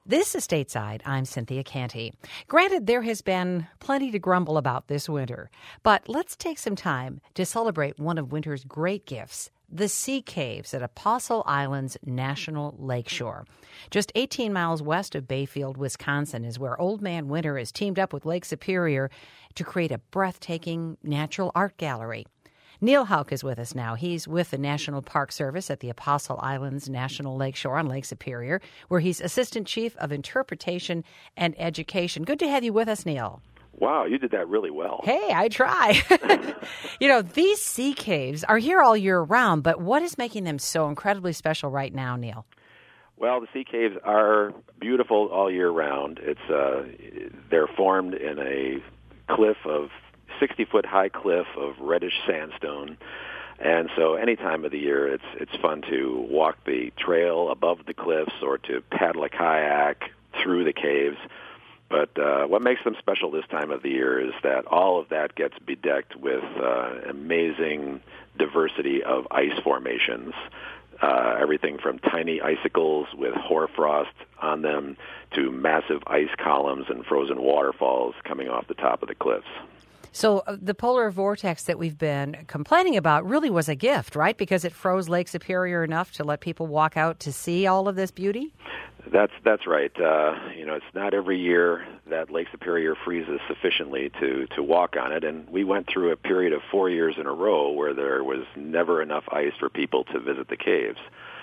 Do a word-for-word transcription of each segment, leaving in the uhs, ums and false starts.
This is Stateside. I'm Cynthia Canty. Granted, there has been plenty to grumble about this winter, but let's take some time to celebrate one of winter's great gifts, the Sea Caves at Apostle Island's National Lakeshore. Just eighteen miles west of Bayfield, Wisconsin, is where Old Man Winter has teamed up with Lake Superior to create a breathtaking natural art gallery. Neil Houck is with us now. He's with the National Park Service at the Apostle Islands National Lakeshore on Lake Superior, where he's Assistant Chief of Interpretation and Education. Good to have you with us, Neil. Wow, you did that really well. Hey, I try. You know, these sea caves are here all year round, but what is making them so incredibly special right now, Neil? Well, the sea caves are beautiful all year round. It's uh, they're formed in a cliff of sixty-foot high cliff of reddish sandstone. And so any time of the year, it's it's fun to walk the trail above the cliffs or to paddle a kayak through the caves. But uh, what makes them special this time of the year is that all of that gets bedecked with uh, amazing diversity of ice formations. Uh, everything from tiny icicles with hoarfrost on them to massive ice columns and frozen waterfalls coming off the top of the cliffs. So uh, the polar vortex that we've been complaining about really was a gift, right? Because it froze Lake Superior enough to let people walk out to see all of this beauty? That's that's right. Uh, you know, it's not every year that Lake Superior freezes sufficiently to, to walk on it, and we went through a period of four years in a row where there was never enough ice for people to visit the caves.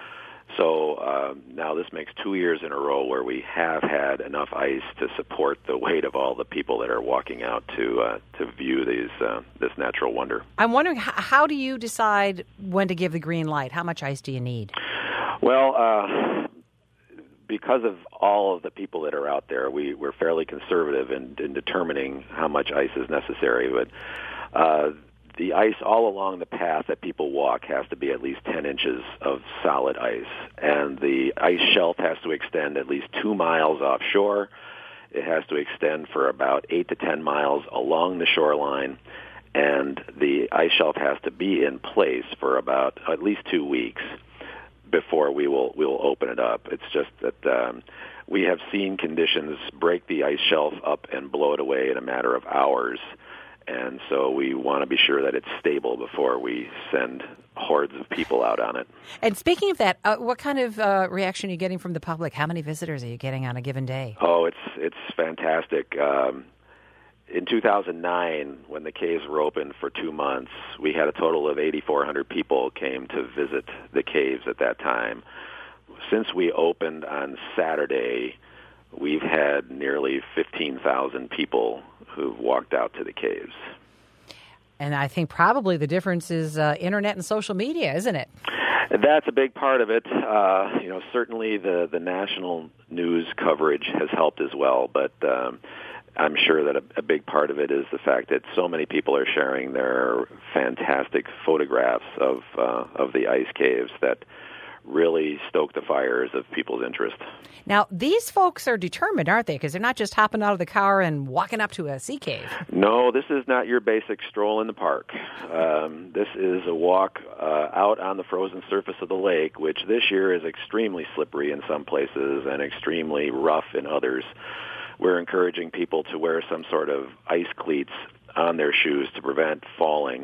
So uh, now this makes two years in a row where we have had enough ice to support the weight of all the people that are walking out to uh, to view these uh, this natural wonder. I'm wondering, how, how do you decide when to give the green light? How much ice do you need? Well, uh, because of all of the people that are out there, we, we're fairly conservative in, in determining how much ice is necessary. But uh, the ice all along the path that people walk has to be at least ten inches of solid ice. And the ice shelf has to extend at least two miles offshore. It has to extend for about eight to ten miles along the shoreline. And the ice shelf has to be in place for about at least two weeks before we will we will open it up. It's just that um, we have seen conditions break the ice shelf up and blow it away in a matter of hours. And so we want to be sure that it's stable before we send hordes of people out on it. And speaking of that, uh, what kind of uh, reaction are you getting from the public? How many visitors are you getting on a given day? Oh, it's it's fantastic. Um, in two thousand nine, when the caves were open for two months, we had a total of eighty-four hundred people came to visit the caves at that time. Since we opened on Saturday, we've had nearly fifteen thousand people who've walked out to the caves. And I think probably the difference is uh, internet and social media, isn't it? That's a big part of it. Uh, you know, certainly the, the national news coverage has helped as well, but um, I'm sure that a, a big part of it is the fact that so many people are sharing their fantastic photographs of uh, of the ice caves that really stoke the fires of people's interest. Now, these folks are determined, aren't they? Because they're not just hopping out of the car and walking up to a sea cave. No, this is not your basic stroll in the park. Um, this is a walk uh, out on the frozen surface of the lake, which this year is extremely slippery in some places and extremely rough in others. We're encouraging people to wear some sort of ice cleats on their shoes to prevent falling.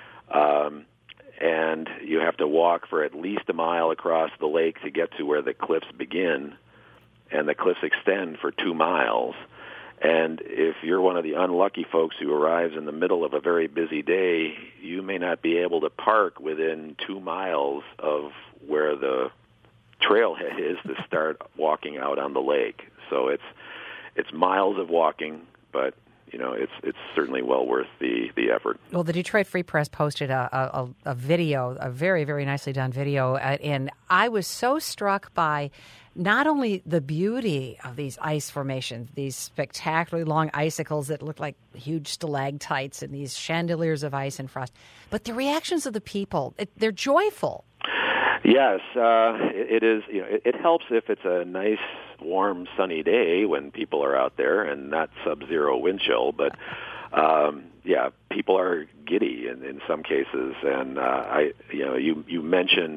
Um, and you have to walk for at least a mile across the lake to get to where the cliffs begin, and the cliffs extend for two miles. And if you're one of the unlucky folks who arrives in the middle of a very busy day, you may not be able to park within two miles of where the trailhead is to start walking out on the lake. So it's it's miles of walking, but you know, it's it's certainly well worth the, the effort. Well, the Detroit Free Press posted a, a, a video, a very, very nicely done video, uh, and I was so struck by not only the beauty of these ice formations, these spectacularly long icicles that look like huge stalactites and these chandeliers of ice and frost, but the reactions of the people. It, they're joyful. Yes, uh, it, it is. You know, it, it helps if it's a nice, warm, sunny day when people are out there and not sub-zero wind chill. But um, yeah, people are giddy in, in some cases. And uh, I, you know, you you mentioned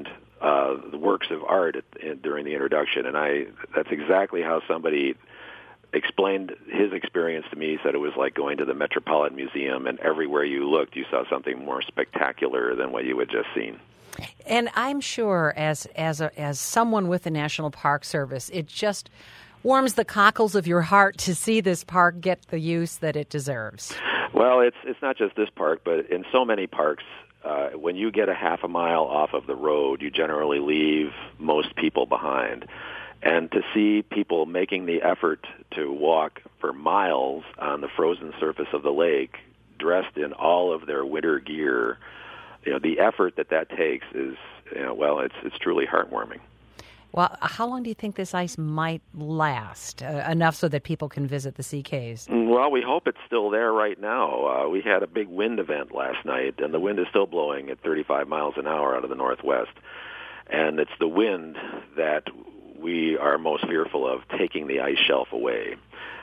uh, the works of art at, in, during the introduction, and I that's exactly how somebody explained his experience to me. He said it was like going to the Metropolitan Museum, and everywhere you looked, you saw something more spectacular than what you had just seen. And I'm sure, as as a, as someone with the National Park Service, it just warms the cockles of your heart to see this park get the use that it deserves. Well, it's it's not just this park, but in so many parks, uh, when you get a half a mile off of the road, you generally leave most people behind. And to see people making the effort to walk for miles on the frozen surface of the lake, dressed in all of their winter gear, you know, the effort that that takes is, you know, well, it's it's truly heartwarming. Well, how long do you think this ice might last? Uh, enough so that people can visit the sea caves? Well, we hope it's still there right now. Uh, we had a big wind event last night, and the wind is still blowing at thirty-five miles an hour out of the northwest. And it's the wind that we are most fearful of taking the ice shelf away.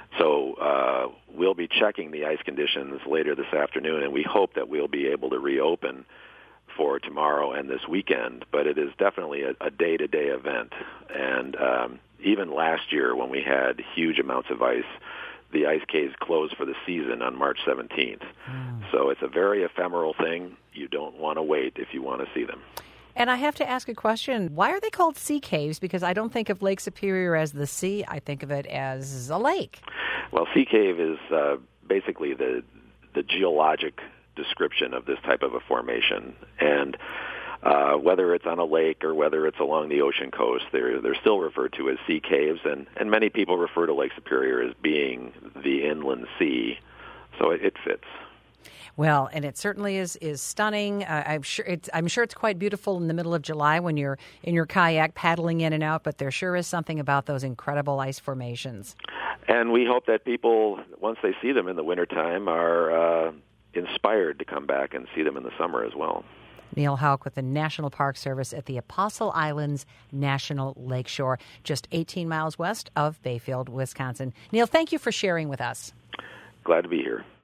So uh, we'll be checking the ice conditions later this afternoon, and we hope that we'll be able to reopen for tomorrow and this weekend. But it is definitely a, a day-to-day event. And um, even last year when we had huge amounts of ice, the ice caves closed for the season on March seventeenth. Mm. So it's a very ephemeral thing. You don't want to wait if you want to see them. And I have to ask a question. Why are they called sea caves? Because I don't think of Lake Superior as the sea. I think of it as a lake. Well, sea cave is uh, basically the the geologic description of this type of a formation. And uh, whether it's on a lake or whether it's along the ocean coast, they're, they're still referred to as sea caves. And, and many people refer to Lake Superior as being the inland sea. So it, it fits. Well, and it certainly is is stunning. Uh, I'm sure it's I'm sure it's quite beautiful in the middle of July when you're in your kayak paddling in and out, but there sure is something about those incredible ice formations. And we hope that people, once they see them in the wintertime, are uh, inspired to come back and see them in the summer as well. Neil Houck with the National Park Service at the Apostle Islands National Lakeshore, just eighteen miles west of Bayfield, Wisconsin. Neil, thank you for sharing with us. Glad to be here.